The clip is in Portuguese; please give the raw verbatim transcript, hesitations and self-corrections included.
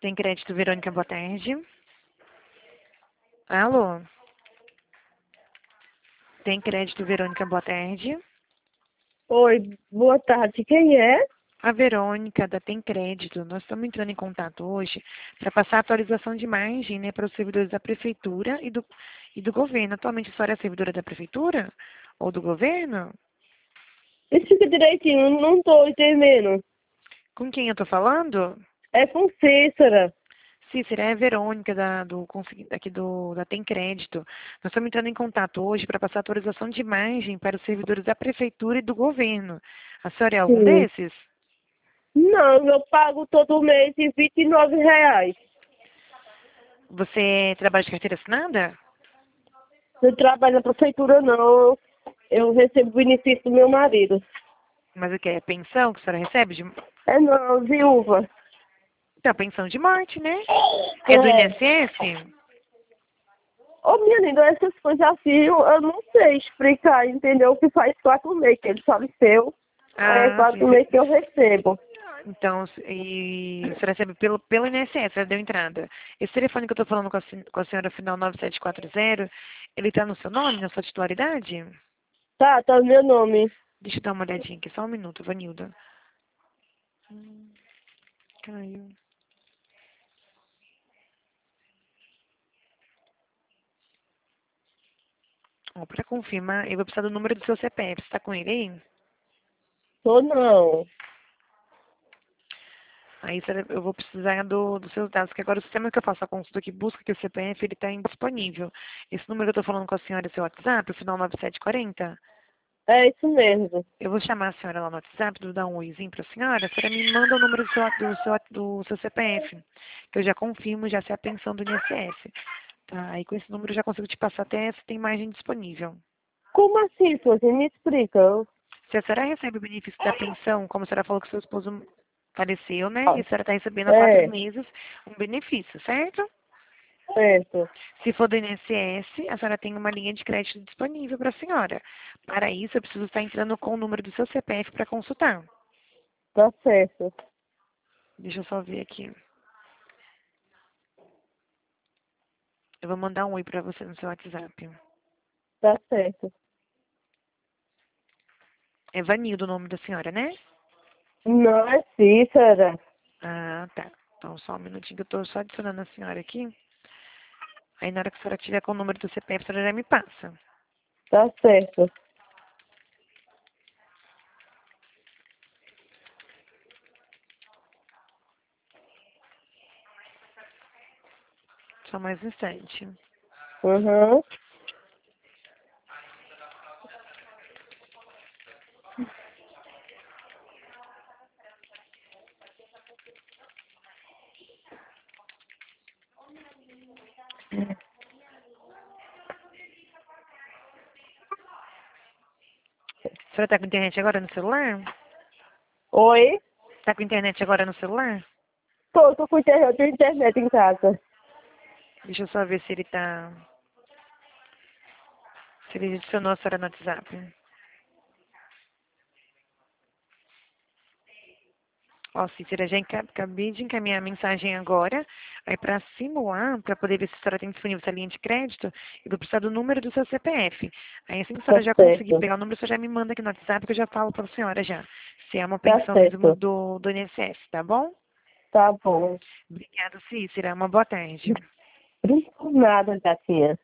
Tem crédito, Verônica, boa tarde. Alô? Tem crédito, Verônica, boa tarde. Oi, boa tarde. Quem é? A Verônica da Tem Crédito. Nós estamos entrando em contato hoje para passar a atualização de imagem, né, para os servidores da Prefeitura e do, e do governo. Atualmente a senhora é servidora da Prefeitura ou do governo? Explica direitinho, não estou entendendo. Com quem eu estou falando? É com Cícera. Cícera, é a Verônica da, do, consegui- aqui do, da Tem Crédito. Nós estamos entrando em contato hoje para passar a atualização de imagem para os servidores da Prefeitura e do governo. A senhora é algum Sim. desses? Não, eu pago todo mês em vinte e nove reais. Você trabalha de carteira assinada? Eu trabalho na prefeitura, não. Eu recebo benefício do meu marido. Mas o que é pensão que a senhora recebe? De... É não, viúva. Então, pensão de morte, né? É do É. I N S S? Ô, minha linda, essas coisas assim, eu, eu não sei explicar, entendeu? Que faz quatro meses que ele faleceu. Aí é Ah, sim. quatro meses que eu recebo. Então, e você recebe pelo, pelo I N S S, já deu entrada. Esse telefone que eu estou falando com a, sen- com a senhora final nove sete quatro zero, ele está no seu nome, na sua titularidade? Tá, tá o meu nome. Deixa eu dar uma olhadinha aqui, só um minuto, Vanilda. Hum, caiu. Ó, para confirmar, eu vou precisar do número do seu C P F. Você está com ele aí? Tô não. Aí você- eu vou precisar do, dos seus dados, que agora o sistema que eu faço a consulta que busca que o C P F ele está indisponível. Esse número que eu estou falando com a senhora é seu WhatsApp, o final nove sete quatro zero? É isso mesmo. Eu vou chamar a senhora lá no WhatsApp, vou dar um oizinho para a senhora, a senhora me manda o número do seu, do seu, do seu C P F, que eu já confirmo já se é a pensão do I N S S. Tá, aí com esse número eu já consigo te passar até se tem imagem disponível. Como assim, Suzy? Me explica. Se a senhora recebe o benefício da pensão, como a senhora falou que seu esposo faleceu, né? E Ah, a senhora está recebendo há quatro é, meses um benefício, certo? certo. Se for do I N S S, a senhora tem uma linha de crédito disponível para a senhora. Para isso, eu preciso estar entrando com o número do seu C P F para consultar. Tá certo. Deixa eu só ver aqui. Eu vou mandar um oi para você no seu WhatsApp. Tá certo. É Vanildo o nome da senhora, né? Não é Cícera. Ah, tá. Então, só um minutinho que eu estou só adicionando a senhora aqui. Aí, na hora que a senhora tiver com o número do C P F, a senhora já me passa. Tá certo. Só mais um instante. Uhum. A senhora tá com internet agora no celular? Oi? Tá com internet agora no celular? Tô, tô com internet, eu tenho internet em casa. Deixa eu só ver se ele tá... Se ele adicionou a senhora no WhatsApp. Ó, Cícera, já enca- acabei de encaminhar a mensagem agora. Aí, para simular, para poder ver se a senhora tem disponível essa linha de crédito, eu vou precisar do número do seu C P F. Aí, assim que a Tá senhora já conseguir certo. pegar o número, você já me manda aqui no WhatsApp que eu já falo para a senhora já. Se é uma Tá pensão mesmo certo. do, do I N S S, tá bom? Tá bom. Obrigada, Cícera. Uma boa tarde. Não por nada, gatinha.